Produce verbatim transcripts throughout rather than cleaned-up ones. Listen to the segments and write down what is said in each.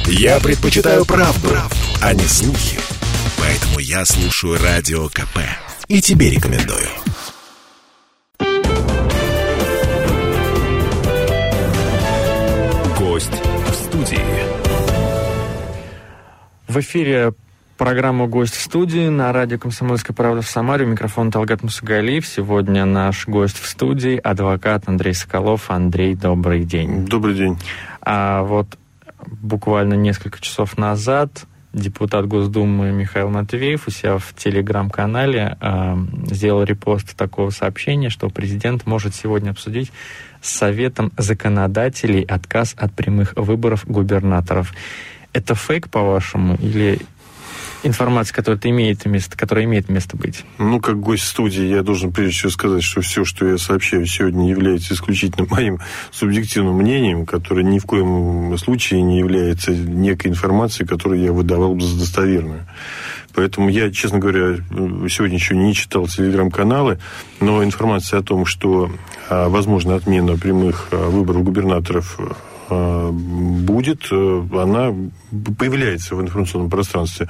Я предпочитаю правду, правду, а не слухи. Поэтому я слушаю Радио КП. И тебе рекомендую. Гость в студии. В эфире программа «Гость в студии» на радио «Комсомольская правда» в Самаре. У микрофона Талгат Мусагалиев. Сегодня наш гость в студии — адвокат Андрей Соколов. Андрей, добрый день. Добрый день. А вот буквально несколько часов назад депутат Госдумы Михаил Матвеев у себя в телеграм-канале э, сделал репост такого сообщения, что президент может сегодня обсудить с Советом законодателей отказ от прямых выборов губернаторов. Это фейк, по-вашему, или информация, которая имеет место, которая имеет место быть? Ну, как гость студии, я должен прежде всего сказать, что все, что я сообщаю сегодня, является исключительно моим субъективным мнением, которое ни в коем случае не является некой информацией, которую я выдавал бы за достоверную. Поэтому я, честно говоря, сегодня еще не читал телеграм-каналы, но информация о том, что возможна отмена прямых выборов губернаторов будет, она появляется в информационном пространстве.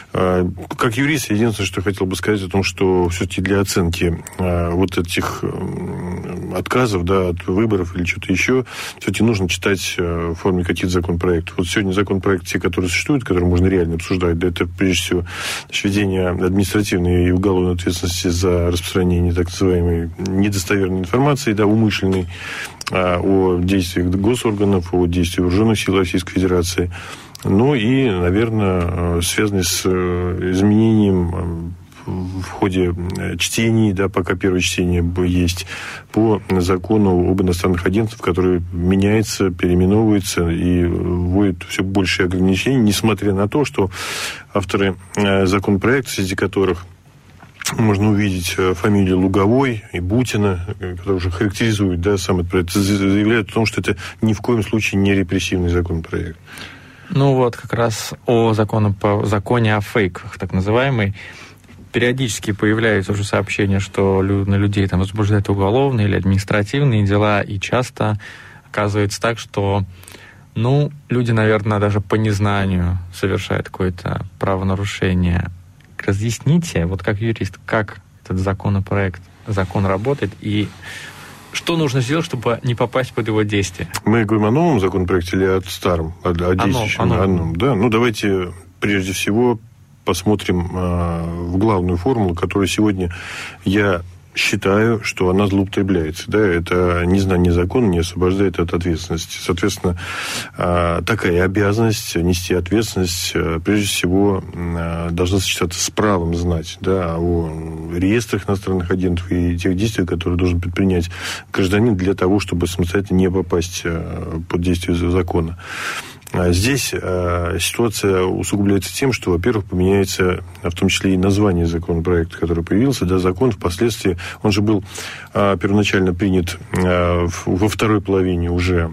Как юрист, единственное, что я хотел бы сказать о том, что все-таки для оценки вот этих отказов, да, от выборов или что-то еще, все-таки нужно читать в форме каких-то законопроектов. Вот сегодня законопроекты, те, которые существуют, которые можно реально обсуждать, да, это прежде всего введение административной и уголовной ответственности за распространение так называемой недостоверной информации, да, умышленной, о действиях госорганов, о действиях вооруженных сил Российской Федерации. Ну и, наверное, связанный с изменением в ходе чтений, да, пока первое чтение есть, по закону об иностранных агентах, который меняется, переименовывается и вводит все большие ограничения, несмотря на то, что авторы законопроекта, среди которых можно увидеть фамилии Луговой и Бутина, которые уже характеризуют, да, сам этот проект, заявляют о том, что это ни в коем случае не репрессивный законопроект. Ну вот, как раз о законе, по законе о фейках, так называемый, периодически появляются уже сообщения, что на людей там возбуждают уголовные или административные дела, и часто оказывается так, что, ну, люди, наверное, даже по незнанию совершают какое-то правонарушение. Разъясните, вот как юрист, как этот законопроект, закон работает, и что нужно сделать, чтобы не попасть под его действие? Мы говорим о новом законопроекте или о старом, о, о действующем? О новом. новом, да? Ну, давайте прежде всего посмотрим э, в главную формулу, которую сегодня я считаю, что она злоупотребляется. Да? Это незнание закона не освобождает от ответственности. Соответственно, такая обязанность нести ответственность, прежде всего, должна сочетаться с правом знать, да, о реестрах иностранных агентов и тех действиях, которые должен предпринять гражданин для того, чтобы самостоятельно не попасть под действие закона. Здесь э, ситуация усугубляется тем, что, во-первых, поменяется в том числе и название законопроекта, который появился. Да, закон впоследствии, он же был э, первоначально принят э, во второй половине уже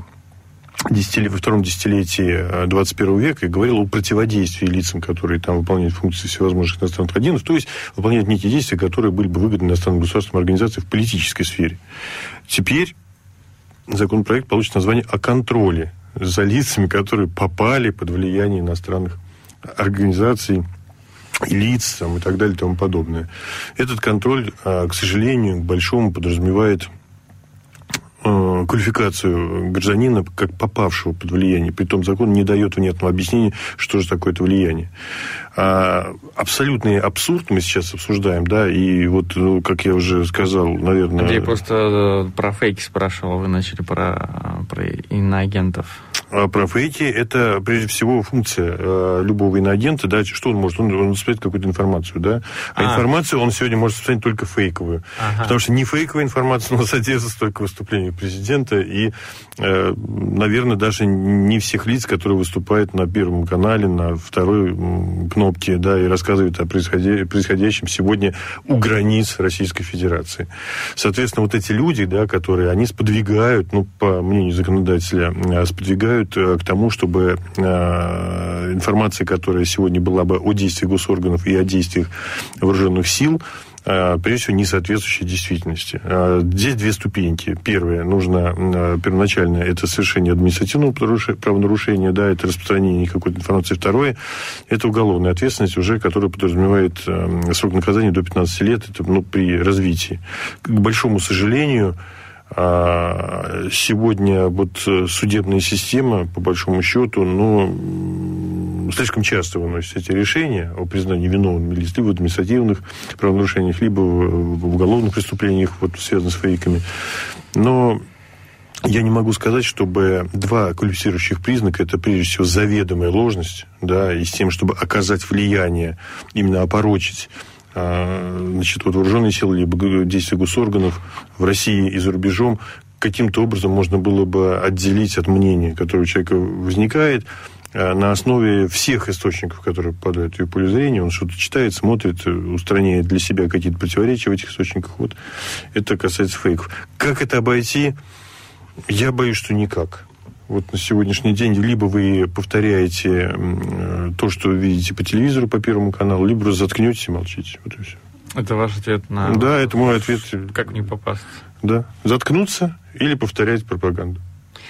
во втором десятилетии двадцать первого века и говорил о противодействии лицам, которые там выполняют функции всевозможных иностранных агентов, то есть выполняют некие действия, которые были бы выгодны иностранным государствам и организациям в политической сфере. Теперь законопроект получит название о контроле за лицами, которые попали под влияние иностранных организаций, лиц там, и так далее и тому подобное. Этот контроль, к сожалению, к большому подразумевает квалификацию гражданина как попавшего под влияние. Притом закон не дает внятного объяснения, что же такое это влияние. А, абсолютный абсурд мы сейчас обсуждаем, да, и вот, ну, как я уже сказал, наверное... Андрей просто про фейки спрашивал, вы начали про, про иноагентов. А про фейки это, прежде всего, функция э, любого иноагента, да, что он может? Он, он распространяет какую-то информацию, да, а, а информацию он сегодня может распространять только фейковую, ага. Потому что не фейковая информация, но содержится только выступление президента и, э, наверное, даже не всех лиц, которые выступают на Первом канале, на второй кнопке, да, и рассказывают о происходя... происходящем сегодня у границ Российской Федерации. Соответственно, вот эти люди, да, которые, они сподвигают, ну, по мнению законодателя, сподвигают к тому, чтобы э, информация, которая сегодня была бы о действиях госорганов и о действиях вооруженных сил, прежде всего, не соответствующие действительности. Здесь две ступеньки. Первое, нужно первоначально, это совершение административного правонарушения, да, это распространение какой-то информации. Второе, это уголовная ответственность, уже, которая подразумевает срок наказания до пятнадцати лет, это, ну, при развитии. К большому сожалению, сегодня вот судебная система, по большому счету, ну, слишком часто выносит эти решения о признании виновными либо в административных правонарушениях, либо в уголовных преступлениях, вот, связанных с фейками. Но я не могу сказать, чтобы два квалифицирующих признака, это прежде всего заведомая ложность, да, и с тем, чтобы оказать влияние, именно опорочить, значит, вот вооруженные силы либо действия госорганов в России и за рубежом, каким-то образом можно было бы отделить от мнения, которое у человека возникает, на основе всех источников, которые попадают в его поле зрения. Он что-то читает, смотрит, устраняет для себя какие-то противоречия в этих источниках. Вот это касается фейков. Как это обойти? Я боюсь, что никак. Вот на сегодняшний день либо вы повторяете то, что вы видите по телевизору, по Первому каналу, либо вы заткнетесь и молчите. Вот и все. Это ваш ответ на... Да, это мой ответ. Как не попасть? Да. Заткнуться или повторять пропаганду.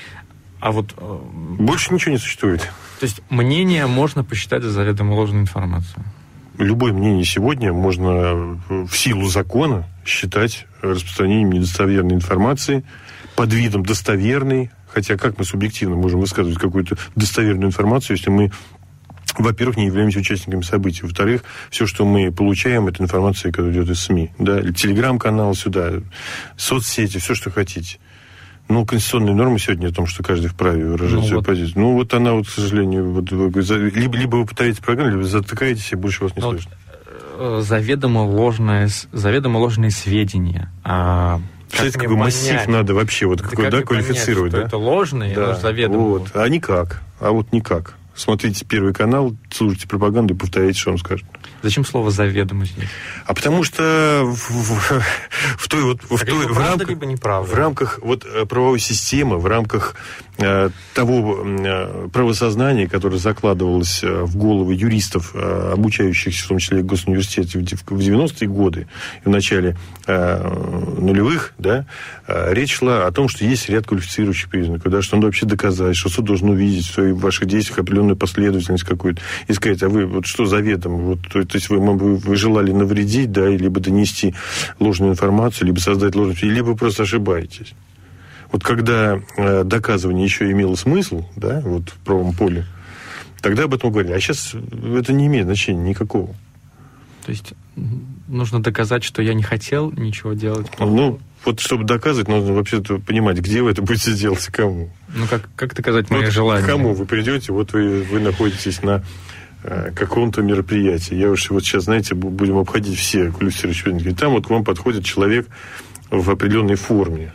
А вот... Больше ничего не существует. То есть мнение можно посчитать за заведомо ложную информацию? Любое мнение сегодня можно в силу закона считать распространением недостоверной информации под видом достоверной. Хотя как мы субъективно можем высказывать какую-то достоверную информацию, если мы, во-первых, не являемся участниками событий, во-вторых, все, что мы получаем, это информация, которая идет из СМИ, да, телеграм-канал сюда, соцсети, все, что хотите. Ну, конституционные нормы сегодня о том, что каждый вправе выражать ну, свою вот. позицию. Ну, вот она, вот, к сожалению, вот, либо, либо вы пытаетесь программу, либо затыкаетесь, и больше вас не ну, слышно. Вот, заведомо ложное, заведомо ложные сведения. А... Представляете, какой массив надо вообще вот какой, да, квалифицировать, понять, да? это ложные, да, заведомо. Вот. А никак. А вот никак. Смотрите Первый канал, слушайте пропаганду и повторяйте, что он скажет. Зачем слово «заведомо» здесь? А потому что в, в, в той вот... В, той, либо в, правда, рамках, либо неправда. В рамках вот правовой системы, в рамках э, того э, правосознания, которое закладывалось в головы юристов, э, обучающихся, в том числе в госуниверситете в, в девяностые годы и в начале э, нулевых, да, э, речь шла о том, что есть ряд квалифицирующих признаков, да, что надо вообще доказать, что суд должен увидеть в, своих, в ваших действиях определенную последовательность какую-то и сказать, а вы вот что заведомо? Вот, то есть вы, вы, вы желали навредить, да, либо донести ложную информацию, либо создать ложную, либо просто ошибаетесь. Вот когда э, доказывание еще имело смысл, да, вот в правом поле, тогда об этом говорили. А сейчас это не имеет значения никакого. То есть нужно доказать, что я не хотел ничего делать? Ну, вот чтобы доказывать, нужно вообще-то понимать, где вы это будете делать и кому. Ну, как, как доказать мои вот желания? К кому вы придете, вот вы, вы находитесь на э, каком-то мероприятии. Я уж вот сейчас, знаете, будем обходить все квалифицирующие признаки. Там вот к вам подходит человек в определенной форме.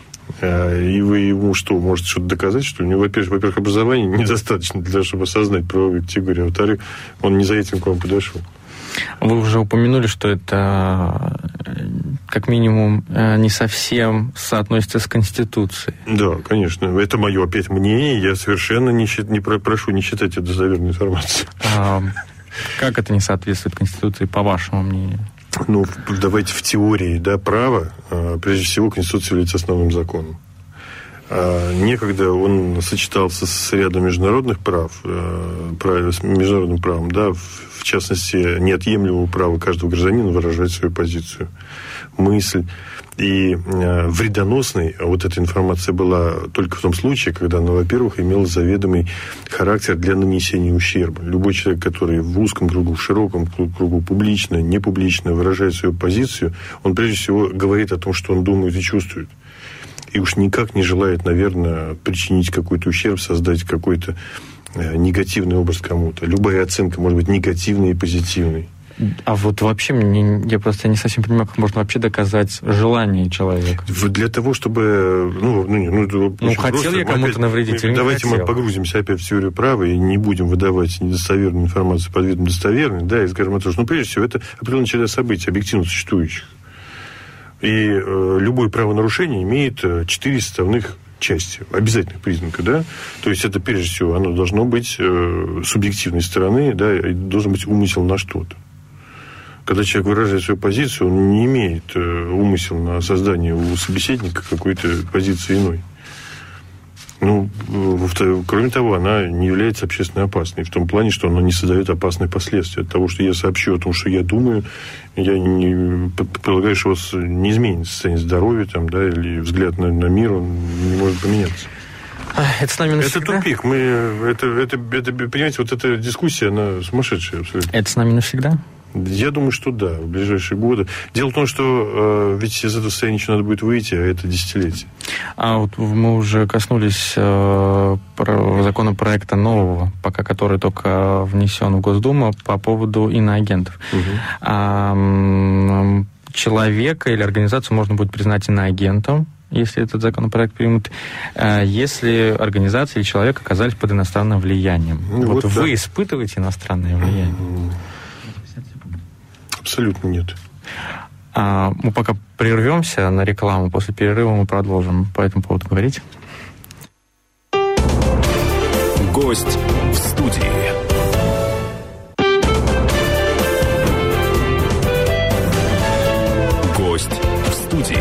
Э, и вы ему что, можете что-то доказать, что у него, во-первых, во-первых, образования недостаточно для того, чтобы осознать правовые категории, а во-вторых, он не за этим к вам подошел. Вы уже упомянули, что это как минимум не совсем соотносится с Конституцией. Да, конечно. Это мое опять мнение. Я совершенно не, счит, не прошу не считать это достоверной информацией. А, как это не соответствует Конституции, по вашему мнению? Ну, давайте в теории, да, право, прежде всего, Конституция является основным законом. Некогда он сочетался с рядом международных прав, с международным правом, да, в частности, неотъемлемого права каждого гражданина выражать свою позицию, мысль. И вредоносной вот эта информация была только в том случае, когда она, во-первых, имела заведомый характер для нанесения ущерба. Любой человек, который в узком кругу, в широком кругу, публично, непублично выражает свою позицию, он прежде всего говорит о том, что он думает и чувствует. И уж никак не желает, наверное, причинить какой-то ущерб, создать какой-то негативный образ кому-то. Любая оценка может быть негативной и позитивной. А вот вообще, мне, я просто не совсем понимаю, как можно вообще доказать желание человека. Для того, чтобы... Ну, ну, ну, ну хотел просто, я кому-то опять, навредить или не давайте хотел. Мы погрузимся опять в теорию права и не будем выдавать недостоверную информацию под видом достоверной, да, и скажем о том, что, ну, прежде всего, это определенный черед событий, объективно существующих. И э, любое правонарушение имеет четыре составных части, обязательных признаков, да. То есть это, прежде всего, оно должно быть э, субъективной стороны, да, и должен быть умысел на что-то. Когда человек выражает свою позицию, он не имеет умысел на создание у собеседника какой-то позиции иной. Ну, кроме того, она не является общественно опасной. В том плане, что она не создает опасных последствий. От того, что я сообщу о том, что я думаю, я не, предполагаю, что у вас не изменится состояние здоровья там, да, или взгляд на, на мир, он не может поменяться. Это с нами навсегда? Это тупик. Мы, это, это, это, понимаете, вот эта дискуссия, она сумасшедшая абсолютно. Это с нами навсегда? Я думаю, что да, в ближайшие годы. Дело в том, что э, ведь из этого состояния еще надо будет выйти, а это десятилетие. А вот мы уже коснулись э, про законопроекта нового, пока который только внесен в Госдуму по поводу иноагентов. Угу. А, э, человека или организацию можно будет признать иноагентом, если этот законопроект примут, если организация или человек оказались под иностранным влиянием. Ну, вот вот вы испытываете иностранное влияние? Абсолютно нет. А, мы пока прервемся на рекламу, после перерыва мы продолжим по этому поводу говорить. Гость в студии. Гость в студии.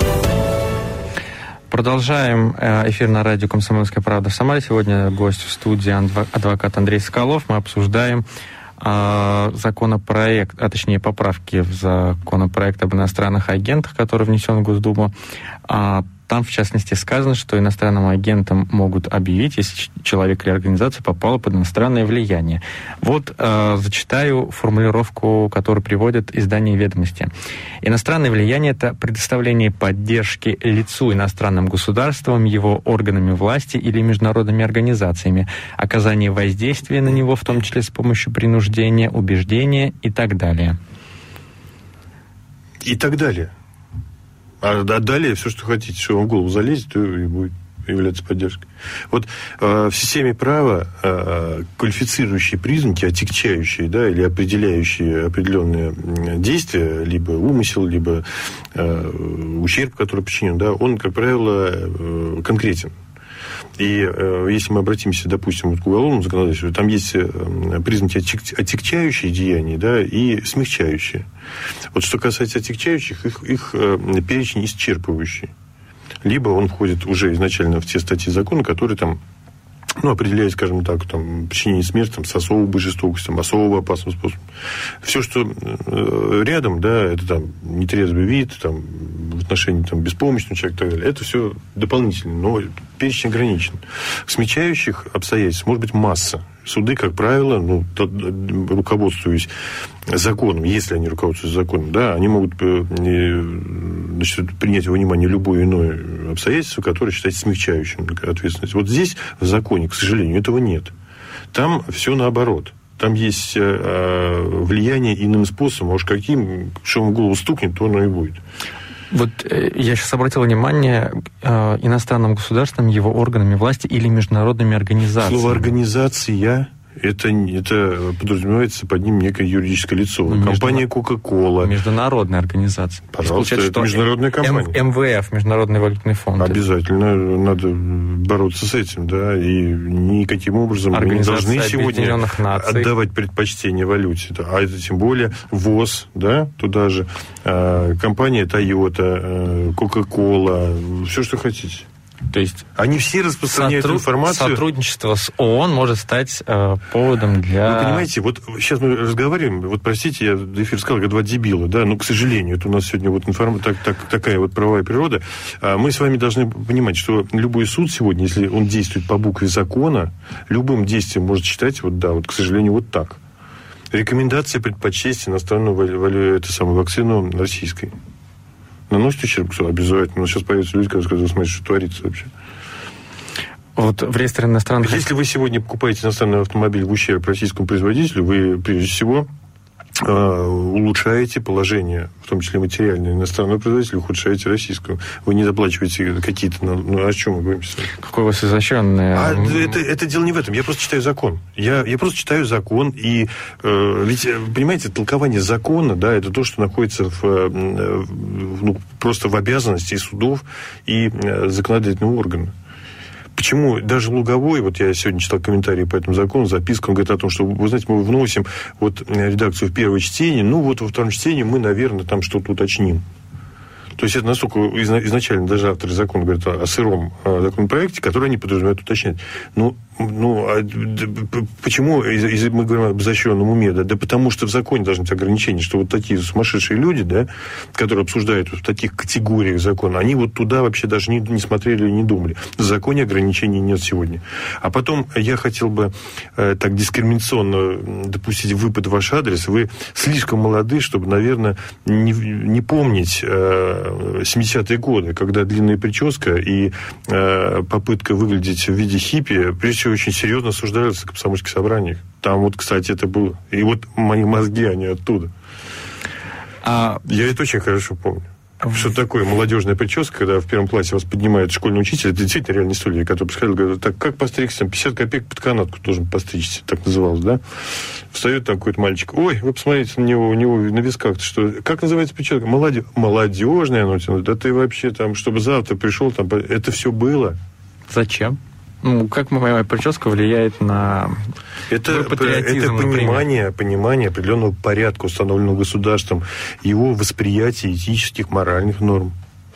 Продолжаем эфир на радио «Комсомольская правда» в Самаре. Сегодня гость в студии адвокат Андрей Соколов. Мы обсуждаем э, законопроект, а точнее поправки в законопроект об иностранных агентах, который внесен в Госдуму. А, там, в частности, сказано, что иностранным агентам могут объявить, если человек или организация попала под иностранное влияние. Вот э, зачитаю формулировку, которую приводит издание «Ведомости». Иностранное влияние – это предоставление поддержки лицу иностранным государством, его органами власти или международными организациями, оказание воздействия на него, в том числе с помощью принуждения, убеждения и так далее. И так далее. А далее все, что хотите, что вам в голову залезет, то и будет являться поддержкой. Вот э, в системе права э, квалифицирующие признаки, отягчающие, да, или определяющие определенные действия, либо умысел, либо э, ущерб, который причинен, да, он, как правило, э, конкретен. И э, если мы обратимся, допустим, вот к уголовному законодательству, там есть э, признаки отягчающие деяния, да, и смягчающие. Вот что касается отягчающих, их, их э, перечень исчерпывающий. Либо он входит уже изначально в те статьи закона, которые там, ну, определяют, скажем так, там, причинение смерти там, с особой жестокостью, особо опасным способом. Все, что э, рядом, да, это там нетрезвый вид, там, в отношении там, беспомощного человека и так далее, это все дополнительно, но перечень ограничен. Смягчающих обстоятельств может быть масса. Суды, как правило, ну, руководствуясь законом, если они руководствуются законом, да, они могут значит, принять во внимание любое иное обстоятельство, которое считается смягчающим ответственность. Вот здесь в законе, к сожалению, этого нет. Там все наоборот. Там есть влияние иным способом, а уж каким, что вам в голову стукнет, то оно и будет. Вот э, я сейчас обратил внимание э, иностранным государствам, его органами власти или международными организациями. Слово «организация» это, это подразумевается под ним некое юридическое лицо. Ну, компания Coca-Cola. Международная организация. Пожалуйста, это международная компания. Эм вэ эф, Международный валютный фонд. Обязательно надо бороться с этим, да, и никаким образом мы не должны сегодня отдавать предпочтение валюте. А это тем более ВОЗ, да, туда же, компания Toyota, Coca-Cola, все, что хотите. То есть они все распространяют сотруд... информацию. Сотрудничество с ООН может стать э, поводом для... Вы понимаете, вот сейчас мы разговариваем, вот простите, я до эфира сказал, как два дебила, да, но, к сожалению, это у нас сегодня вот информ... так, так, такая вот правовая природа. А мы с вами должны понимать, что любой суд сегодня, если он действует по букве закона, любым действием может считать, вот да, вот, к сожалению, вот так. Рекомендация предпочесть иностранную валю... эту самую вакцину российской. Наносит ущерб, обязательно. Но сейчас появятся люди, которые скажут, смотрите, что творится вообще. Вот в реестре иностранных... Если вы сегодня покупаете иностранный автомобиль в ущерб российскому производителю, вы, прежде всего, улучшаете положение, в том числе материальное, иностранного производителя, ухудшаете российского. Вы не доплачиваете какие-то... Ну, о чем мы говорим сейчас? Какой у вас изощренный... А это, это дело не в этом. Я просто читаю закон. Я, я просто читаю закон, и... Э, ведь, понимаете, толкование закона, да, это то, что находится в, в, ну, просто в обязанности и судов, и законодательного органа. Почему даже Луговой, вот я сегодня читал комментарии по этому закону, записку, он говорит о том, что, вы знаете, мы вносим вот редакцию в первое чтение, ну вот во втором чтении мы, наверное, там что-то уточним. То есть это настолько изначально даже авторы закона говорят о сыром законопроекте, который они подразумевают уточнять. Ну, ну а почему мы говорим об изощренном уме? Да? да потому что в законе должны быть ограничения, что вот такие сумасшедшие люди, да, которые обсуждают вот в таких категориях закона, они вот туда вообще даже не, не смотрели и не думали. В законе ограничений нет сегодня. А потом я хотел бы э, так дискриминационно допустить выпад в ваш адрес. Вы слишком молоды, чтобы, наверное, не, не помнить э, семидесятые годы, когда длинная прическа и э, попытка выглядеть в виде хиппи, прежде всего, очень серьезно осуждаются в комсомольских собраниях. Там вот, кстати, это было. И вот мои мозги, они оттуда. А... Я это очень хорошо помню. Что такое молодежная прическа, когда в первом классе вас поднимает школьный учитель, это действительно реальная история, который подходил, говорит, так как постригся, там, пятьдесят копеек под канатку должен постричься, так называлось, да? Встает там какой-то мальчик, ой, вы посмотрите на него, у него на висках, что, как называется прическа? Молоде... Молодежная, она тянут, да ты вообще там, чтобы завтра пришел, там, это все было. Зачем? Ну, как моя прическа влияет на это, это понимание, понимание определенного порядка, установленного государством, его восприятие этических, моральных норм.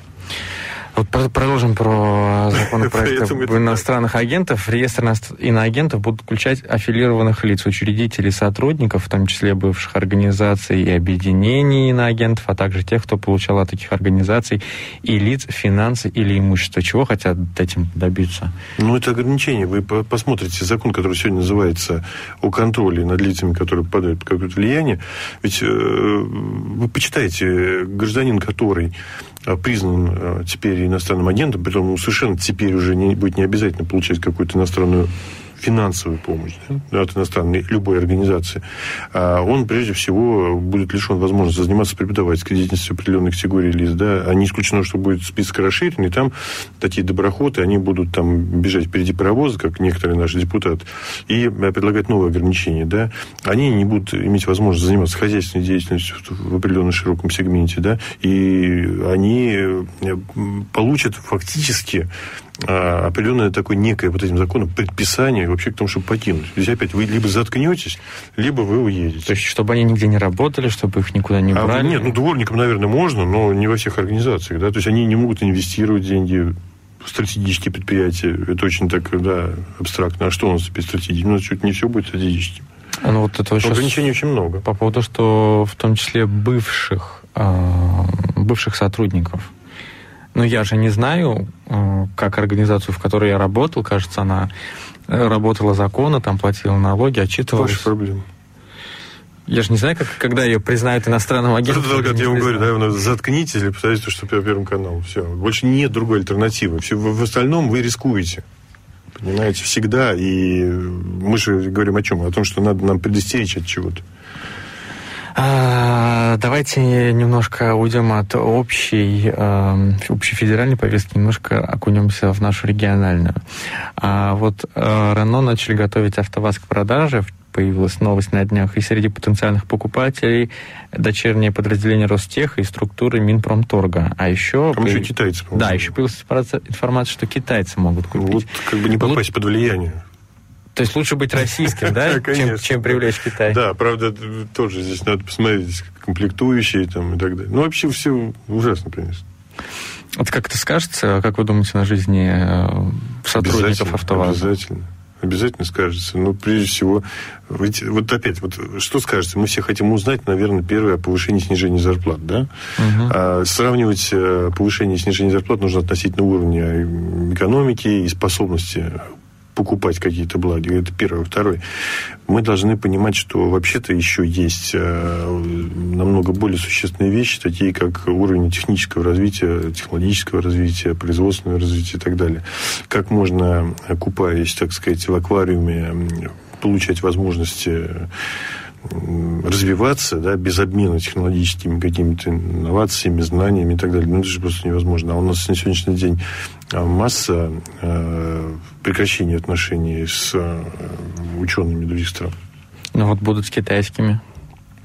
Вот продолжим про законопроект об иностранных агентов. Реестр иноагентов будут включать аффилированных лиц, учредителей, сотрудников, в том числе бывших организаций и объединений иноагентов, а также тех, кто получал от таких организаций и лиц финансы или имущество. Чего хотят этим добиться? Ну, это ограничение. Вы посмотрите закон, который сегодня называется о контроле над лицами, которые попадают под какое-то влияние. Ведь э, вы почитайте, гражданин, который признан теперь иностранным агентом, притом ну, совершенно теперь уже не, будет не обязательно получать какую-то иностранную финансовую помощь, да, от иностранной любой организации, а он прежде всего будет лишен возможности заниматься преподавательской деятельностью определенных категорий лиц. Да. А не исключено, что будет список расширен, и там такие доброходы, они будут там бежать впереди паровоза, как некоторые наши депутаты, и предлагать новые ограничения. Да. Они не будут иметь возможность заниматься хозяйственной деятельностью в определенном широком сегменте, да, и они получат фактически определенное такое некое вот этим законом предписание вообще к тому, чтобы покинуть. Здесь опять вы либо заткнетесь, либо вы уедете. То есть, чтобы они нигде не работали, чтобы их никуда не брали? А, нет, ну, дворникам, наверное, можно, но не во всех организациях. Да? То есть, они не могут инвестировать деньги в стратегические предприятия. Это очень так, да, абстрактно. А что у нас теперь стратегически? Ну, чуть не все будет стратегическим. Ну, вот это ограничений очень много. По поводу, что в том числе бывших, э, бывших сотрудников. Ну, я же не знаю, как организацию, в которой я работал, кажется, она работала законно, там платила налоги, отчитывалась. Ваша проблема. Я же не знаю, как, когда ее признают иностранным агентом. Это только, я вам говорю, да, заткнитесь или посмотрите, что по Первому каналу. Все. Больше нет другой альтернативы. Все, в, в остальном вы рискуете. Понимаете, всегда. И мы же говорим о чем? О том, что надо нам предостеречь от чего-то. Давайте немножко уйдем от общей, общей федеральной повестки, немножко окунемся в нашу региональную. Вот Renault начали готовить АвтоВАЗ к продаже. Появилась новость на днях. И среди потенциальных покупателей дочернее подразделение Ростеха и структуры Минпромторга. А еще... Там еще китайцы, по-моему. Да, еще появилась информация, что китайцы могут купить. Вот как бы не попасть под влияние. То есть лучше быть российским, да, чем, чем привлечь Китай? Да, правда, тоже здесь надо посмотреть комплектующие там, и так далее. Ну, вообще все ужасно, конечно. Вот как это скажется, как вы думаете, на жизни сотрудников АвтоВАЗа? Обязательно. Обязательно скажется. Но прежде всего, ведь, вот опять, вот что скажется? Мы все хотим узнать, наверное, первое о повышении и снижении зарплат, да? Угу. А сравнивать повышение и снижение зарплат нужно относительно уровня экономики и способности покупать какие-то блага. Это первое. Второе. Мы должны понимать, что вообще-то еще есть намного более существенные вещи, такие как уровень технического развития, технологического развития, производственного развития и так далее. Как можно, купаясь, так сказать, в аквариуме, получать возможности развиваться, да, без обмена технологическими какими-то инновациями, знаниями и так далее. Ну, это же просто невозможно. А у нас на сегодняшний день масса э, прекращения отношений с э, учеными других стран. Ну, вот будут с китайскими.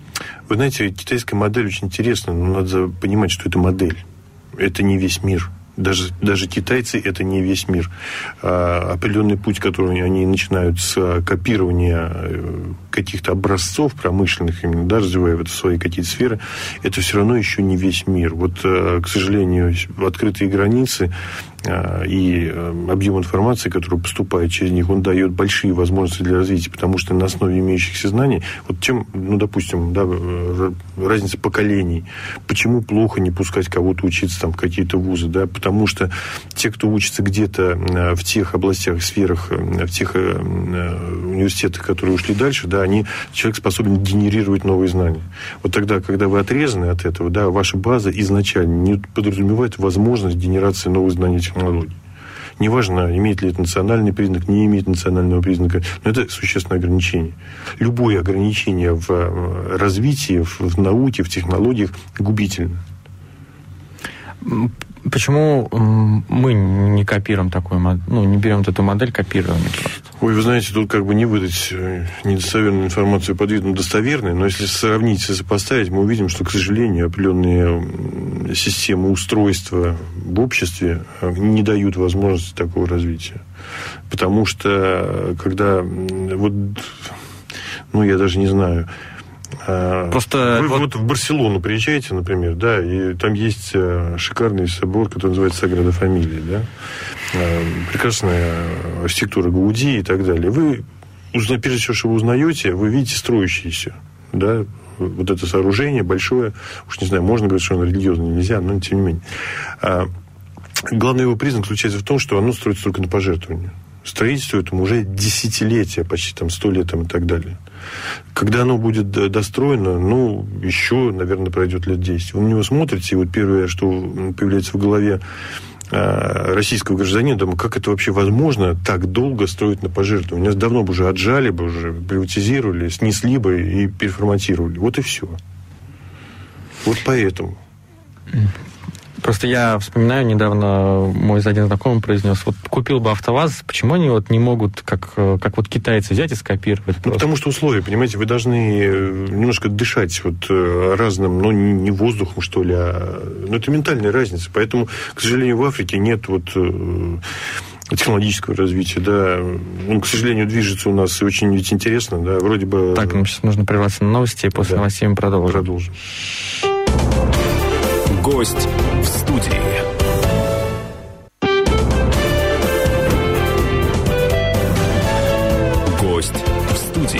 Вы знаете, китайская модель очень интересна, но надо понимать, что это модель. Это не весь мир. Даже, даже китайцы – это не весь мир. А, определенный путь, который они начинают с копирования каких-то образцов промышленных, именно, да, развивая это свои какие-то сферы, это все равно еще не весь мир. Вот, к сожалению, открытые границы и объем информации, который поступает через них, он дает большие возможности для развития, потому что на основе имеющихся знаний, вот чем, ну, допустим, да, разница поколений, почему плохо не пускать кого-то учиться там, в какие-то вузы, да, потому что те, кто учится где-то в тех областях, сферах, в тех университетах, которые ушли дальше, да, они, человек способен генерировать новые знания. Вот тогда, когда вы отрезаны от этого, да, ваша база изначально не подразумевает возможность генерации новых знаний и технологий. Неважно, имеет ли это национальный признак, не имеет национального признака, но это существенное ограничение. Любое ограничение в развитии, в науке, в технологиях губительно. Почему мы не копируем такую модель, ну, не берем эту модель копирования просто? Ой, вы знаете, тут как бы не выдать недостоверную информацию под видом достоверной, но если сравнить и сопоставить, мы увидим, что, к сожалению, определенные системы устройства в обществе не дают возможности такого развития. Потому что, когда, вот, ну, я даже не знаю... Просто вы вот... вот в Барселону приезжаете, например, да, и там есть шикарный собор, который называется Саграда Фамилия, да, прекрасная архитектура Гауди и так далее. Вы, прежде всего, что вы узнаете, вы видите строящиеся, да, вот это сооружение большое, уж не знаю, можно говорить, что оно религиозное, нельзя, но тем не менее. Главный его признак заключается в том, что оно строится только на пожертвования. Строительство этому уже десятилетия, почти там сто лет там, и так далее. Когда оно будет достроено, ну, еще, наверное, пройдет лет десять. Вы на него смотрите, и вот первое, что появляется в голове российского гражданина, думаю, как это вообще возможно так долго строить на пожертвования? Нас давно бы уже отжали бы, уже приватизировали, снесли бы и переформатировали. Вот и все. Вот поэтому. Просто я вспоминаю, недавно мой один знакомый произнес, вот купил бы АвтоВАЗ, почему они вот не могут, как, как вот китайцы, взять и скопировать? Ну, потому что условия, понимаете, вы должны немножко дышать вот разным, ну, не воздухом, что ли, а... Ну, это ментальная разница. Поэтому, к сожалению, в Африке нет вот технологического развития, да. Он, к сожалению, движется у нас очень ведь интересно, да, вроде бы... Так, нам сейчас нужно прерваться на новости, и после да. новостей мы продолжим. Продолжим. Гость в студии. Гость в студии.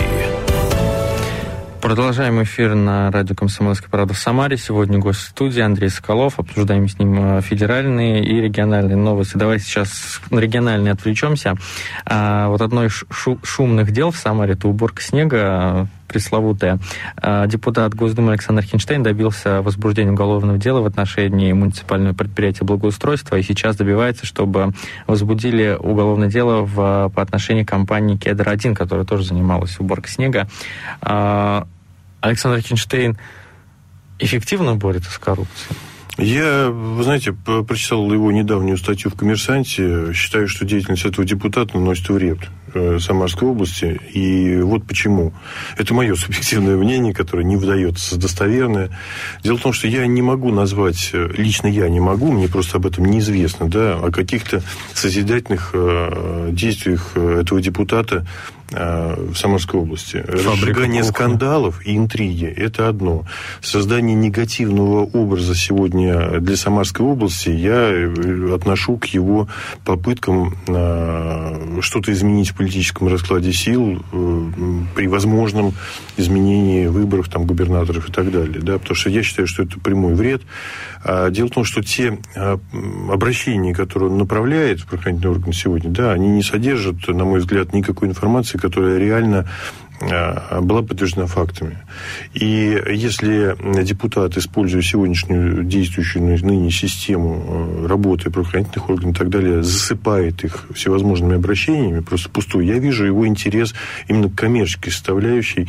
Продолжаем эфир на радио «Комсомольская правда» в Самаре. Сегодня гость в студии Андрей Соколов. Обсуждаем с ним федеральные и региональные новости. Давайте сейчас на региональные отвлечемся. А, вот одно из шу- шумных дел в Самаре – это уборка снега, пресловутая. А, депутат Госдумы Александр Хинштейн добился возбуждения уголовного дела в отношении муниципального предприятия благоустройства и сейчас добивается, чтобы возбудили уголовное дело в, по отношению к компании «Кедр один», которая тоже занималась уборкой снега. А, Александр Хинштейн эффективно борется с коррупцией? Я, вы знаете, прочитал его недавнюю статью в «Коммерсанте». Считаю, что деятельность этого депутата наносит вред Самарской области. И вот почему. Это мое субъективное мнение, которое не выдается достоверное. Дело в том, что я не могу назвать, лично я не могу, мне просто об этом неизвестно, да, о каких-то созидательных действиях этого депутата в Самарской области. Разжигание скандалов и интриги – это одно. Создание негативного образа сегодня для Самарской области я отношу к его попыткам что-то изменить в политическом раскладе сил при возможном изменении выборов там, губернаторов и так далее. Да? Потому что я считаю, что это прямой вред. Дело в том, что те обращения, которые он направляет в правоохранительные органы сегодня, да, они не содержат, на мой взгляд, никакой информации, которая реально была подтверждена фактами. И если депутат, используя сегодняшнюю действующую ныне систему работы правоохранительных органов и так далее, засыпает их всевозможными обращениями, просто пустую, я вижу его интерес именно к коммерческой составляющей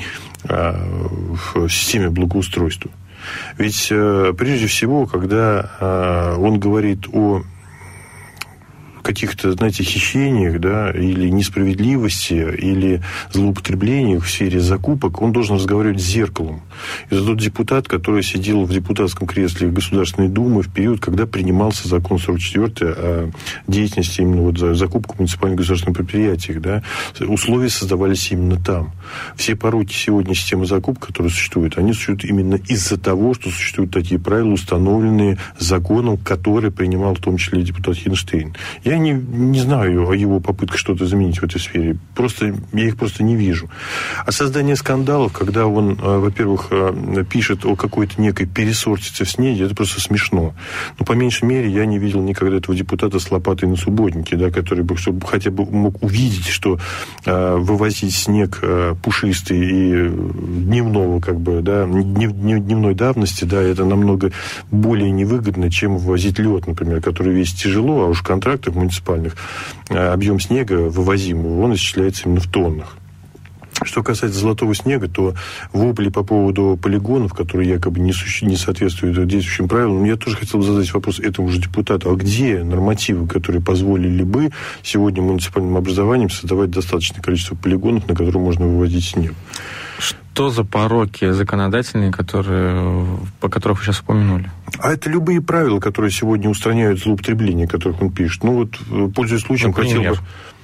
в системе благоустройства. Ведь прежде всего, когда он говорит о каких-то, знаете, хищениях, да, или несправедливости, или злоупотреблениях в сфере закупок, он должен разговаривать с зеркалом. И тот депутат, который сидел в депутатском кресле Государственной Думы в период, когда принимался закон сорок четвёртый о деятельности именно вот за закупку муниципальных государственных предприятий, да, условия создавались именно там. Все пороки сегодня системы закупок, которые существуют, они существуют именно из-за того, что существуют такие правила, установленные законом, который принимал в том числе и депутат Хинштейн. Я не, не знаю о его попытках что-то изменить в этой сфере. Просто, я их просто не вижу. А создание скандалов, когда он, во-первых, пишет о какой-то некой пересортице в снеге, это просто смешно. Но, по меньшей мере, я не видел никогда этого депутата с лопатой на субботнике, да, который бы, чтобы хотя бы мог увидеть, что э, вывозить снег э, пушистый и дневного, как бы, да, днев, дневной давности, да, это намного более невыгодно, чем вывозить лед, например, который весит тяжело, а уж в контрактах муниципальных э, объем снега вывозимого, он исчисляется именно в тоннах. Что касается золотого снега, то вопли по поводу полигонов, которые якобы не, су- не соответствуют действующим правилам, я тоже хотел бы задать вопрос этому же депутату. А где нормативы, которые позволили бы сегодня муниципальным образованиям создавать достаточное количество полигонов, на которые можно вывозить снег? Что за пороки законодательные, которые, по которых вы сейчас упомянули? А это любые правила, которые сегодня устраняют злоупотребления, о которых он пишет. Ну вот, пользуясь случаем, Например? хотел бы...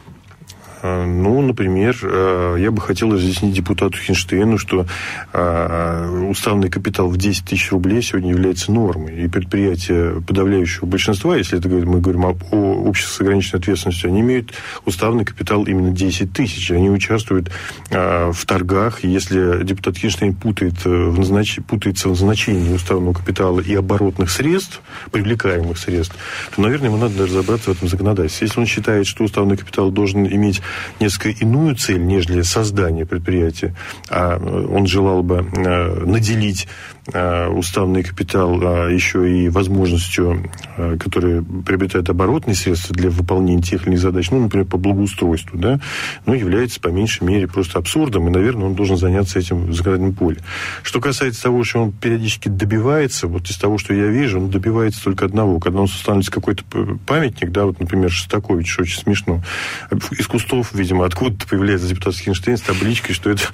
Ну, например, я бы хотел разъяснить депутату Хинштейну, что уставный капитал в десять тысяч рублей сегодня является нормой. И предприятия подавляющего большинства, если это мы говорим о обществе с ограниченной ответственностью, они имеют уставный капитал именно десять тысяч. Они участвуют в торгах. Если депутат Хинштейн путает в назнач... путается в назначении уставного капитала и оборотных средств, привлекаемых средств, то, наверное, ему надо разобраться в этом законодательстве. Если он считает, что уставный капитал должен иметь несколько иную цель, нежели создание предприятия, а он желал бы наделить уставный капитал еще и возможностью, которая приобретает оборотные средства для выполнения тех или иных задач, ну, например, по благоустройству, да, но является, по меньшей мере, просто абсурдом, и, наверное, он должен заняться этим в законодательном поле. Что касается того, что он периодически добивается, вот из того, что я вижу, он добивается только одного. Когда он устанавливается какой-то памятник, да, вот, например, Шостакович, очень смешно, из кустов, видимо, откуда-то появляется депутат Хинштейн с табличкой, что это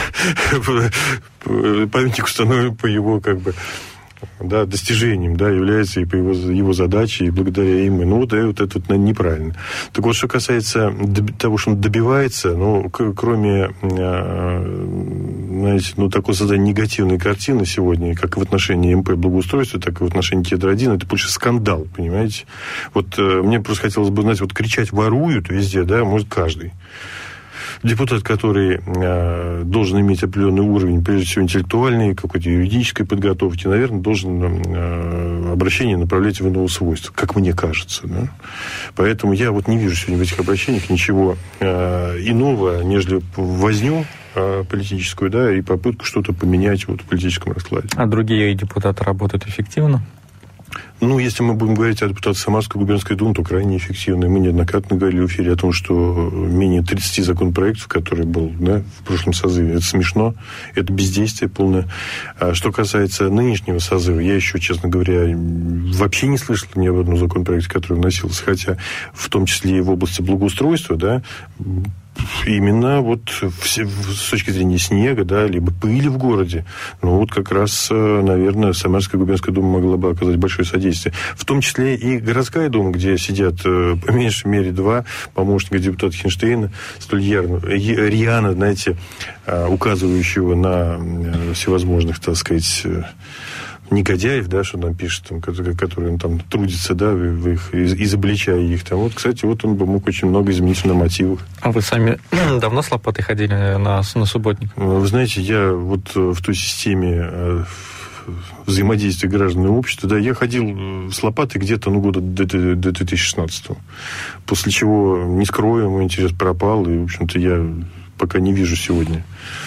памятник установлен по его, как бы, да, достижением, да, является и по его, его задаче, и благодаря им. Ну, вот, вот это вот, наверное, неправильно. Так вот, что касается того, что он добивается, ну, к- кроме, знаете, ну, такой создания негативной картины сегодня, как в отношении МП благоустройства, так и в отношении Тедра один, это больше скандал, понимаете? Вот мне просто хотелось бы, знаете, вот кричать «воруют» везде, да, может каждый. Депутат, который э, должен иметь определенный уровень, прежде всего, интеллектуальной, какой-то юридической подготовки, наверное, должен э, обращение направлять в иного свойства, как мне кажется. Да? Поэтому я вот не вижу сегодня в этих обращениях ничего э, иного, нежели возню э, политическую, да, и попытку что-то поменять вот, в политическом раскладе. А другие депутаты работают эффективно? Ну, если мы будем говорить о депутатах Самарской губернской думы, то крайне эффективно. Мы неоднократно говорили в эфире о том, что менее тридцати законопроектов, который был, да, в прошлом созыве, это смешно, это бездействие полное. А что касается нынешнего созыва, я еще, честно говоря, вообще не слышал ни об одном законопроекте, который вносился, хотя в том числе и в области благоустройства, да, именно вот с точки зрения снега, да, либо пыли в городе, ну вот как раз, наверное, Самарская губернская дума могла бы оказать большое содействие. В том числе и городская дума, где сидят по меньшей мере два помощника депутата Хинштейна, столь ярно, рьяно, знаете, указывающего на всевозможных, так сказать, негодяев, да, что он пишет, там, которые он там трудится, да, в их, изобличая их там. Вот, кстати, вот он бы мог очень много изменить в нормативах. А вы сами давно с лопатой ходили на, на субботник? Вы знаете, я вот в той системе взаимодействия граждан и общества, да, я ходил с лопатой где-то, ну, года до, до, до две тысячи шестнадцатого. После чего, не скрою, мой интерес пропал, и, в общем-то, я пока не вижу сегодня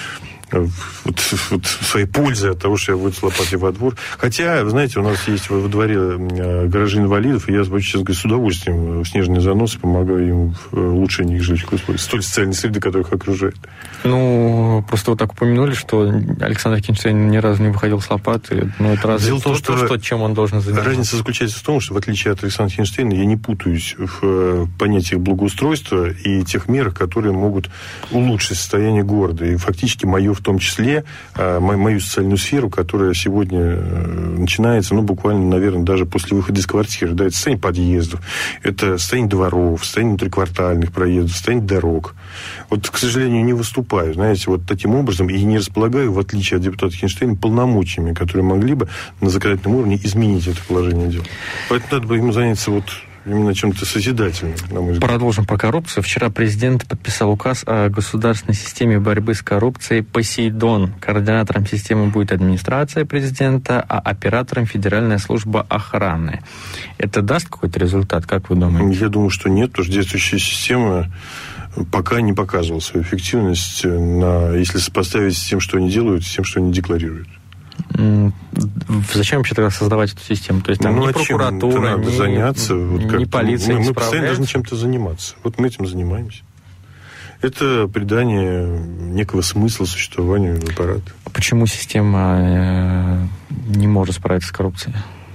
вот, вот своей пользы от того, что я выйду с лопатой во двор. Хотя, вы знаете, у нас есть во дворе гаражи инвалидов, и я, честно говоря, с удовольствием в снежные заносы помогаю им в улучшении их жилищных условий, столь социальной среды, которая их окружает. Ну, просто вот так упомянули, что Александр Кинштейн ни разу не выходил с лопаты. Ну, это разве Дело в том, то, что, что, чем он должен заниматься? Разница заключается в том, что, в отличие от Александра Кинштейна, я не путаюсь в понятиях благоустройства и тех мерах, которые могут улучшить состояние города. И фактически мое в том числе, мою социальную сферу, которая сегодня начинается, ну, буквально, наверное, даже после выхода из квартиры. Да, это состояние подъездов, это состояние дворов, состояние внутриквартальных проездов, состояние дорог. Вот, к сожалению, не выступаю, знаете, вот таким образом, и не располагаю, в отличие от депутата Кинштейна, полномочиями, которые могли бы на законодательном уровне изменить это положение дел. Поэтому надо бы ему заняться вот именно чем-то созидательным, на мой взгляд. Продолжим про коррупцию. Вчера президент подписал указ о государственной системе борьбы с коррупцией «Посейдон». Координатором системы будет администрация президента, а оператором Федеральная служба охраны. Это даст какой-то результат, как вы думаете? Я думаю, что нет, потому что действующая система пока не показывала свою эффективность, на, если сопоставить с тем, что они делают, с тем, что они декларируют. Зачем вообще тогда создавать эту систему? То есть там ну, ни а прокуратура, надо ни, заняться, вот ни как, полиция мы, не мы постоянно должны чем-то заниматься. Вот мы этим занимаемся. Это придание некого смысла существованию аппарата. А почему система не может справиться с коррупцией?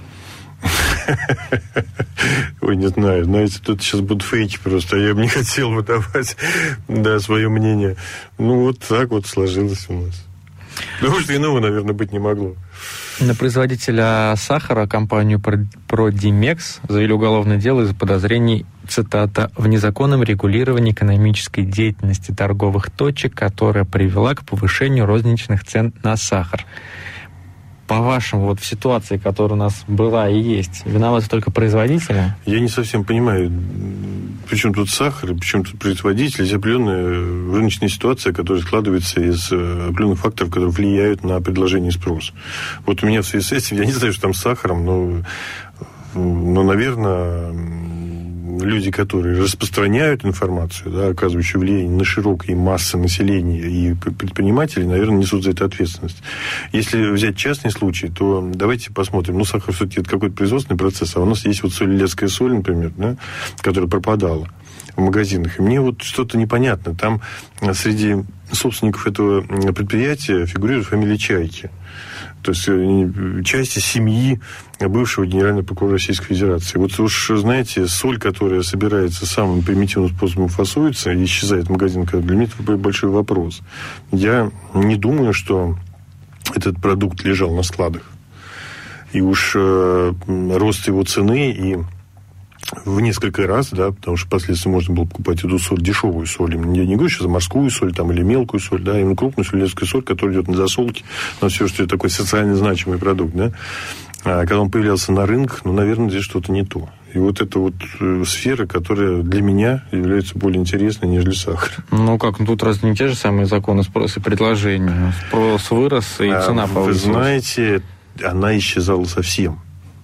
Ой, не знаю. Знаете, тут сейчас будут фейки просто. Я бы не хотел выдавать, да, свое мнение. Ну, вот так вот сложилось у нас. Потому что иного, наверное, быть не могло. На производителя сахара, компанию Продимекс, завели уголовное дело из-за подозрений, цитата, «в незаконном регулировании экономической деятельности торговых точек, которая привела к повышению розничных цен на сахар». По-вашему, вот в ситуации, которая у нас была и есть, виноваты только производители? Я не совсем понимаю, при чем тут сахар, и при чем тут производитель. Есть определенная рыночная ситуация, которая складывается из определенных факторов, которые влияют на предложение и спрос. Вот у меня в связи с этим, я не знаю, что там с сахаром, но, но наверное, люди, которые распространяют информацию, да, оказывающую влияние на широкие массы населения и предпринимателей, наверное, несут за это ответственность. Если взять частный случай, то давайте посмотрим. Ну, сахар все-таки это какой-то производственный процесс, а у нас есть вот соль Илецкая соль, например, да, которая пропадала в магазинах. И мне вот что-то непонятно. Там среди собственников этого предприятия фигурирует фамилия Чайки. То есть части семьи бывшего генерального прокурора Российской Федерации. Вот уж, знаете, соль, которая собирается самым примитивным способом, фасуется и исчезает в магазинах, для меня это большой вопрос. Я не думаю, что этот продукт лежал на складах. И уж э, рост его цены и в несколько раз, да, потому что впоследствии можно было покупать эту соль, дешевую соль. Я не говорю сейчас за морскую соль там, или мелкую соль, да, именно крупную соль, лесскую соль, которая идет на засолке, но все, что это такой социально значимый продукт, да. А когда он появлялся на рынках, ну, наверное, здесь что-то не то. И вот это вот сфера, которая для меня является более интересной, нежели сахар. Ну как, ну тут разве не те же самые законы спроса и предложения? Спрос вырос, и цена повысилась. Вы знаете, она исчезала совсем.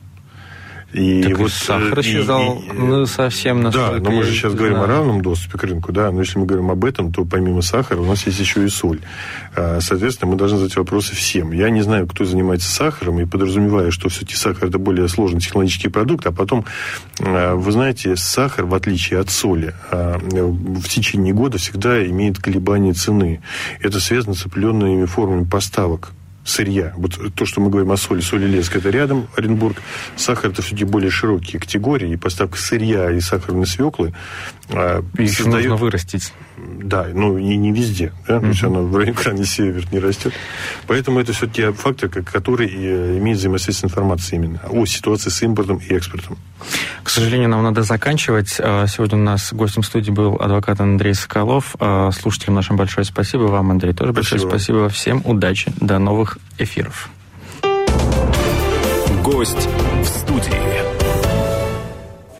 И так вот, и сахар исчезал и, и, ну, совсем настолько. Да, но мы же сейчас говорим о равном доступе к рынку, да, но если мы говорим об этом, то помимо сахара у нас есть еще и соль. Соответственно, мы должны задать вопросы всем. Я не знаю, кто занимается сахаром, и подразумеваю, что все-таки сахар – это более сложный технологический продукт, а потом, вы знаете, сахар, в отличие от соли, в течение года всегда имеет колебания цены. Это связано с определенными формами поставок сырья. Вот то, что мы говорим о соли, соль Илецкая, это рядом Оренбург. Сахар – это все-таки более широкие категории, и поставка сырья и сахарной свеклы их создает... нужно вырастить. Да, ну и не везде. Да? Mm-hmm. То есть она в районе крайне север не растет. Поэтому это все-таки фактор, который имеет взаимосвязь с информацией именно о ситуации с импортом и экспортом. К сожалению, нам надо заканчивать. Сегодня у нас гостем студии был адвокат Андрей Соколов. Слушателям нашим большое спасибо. Вам, Андрей, тоже большое спасибо. спасибо. Всем удачи. До новых эфиров. Гость в студии.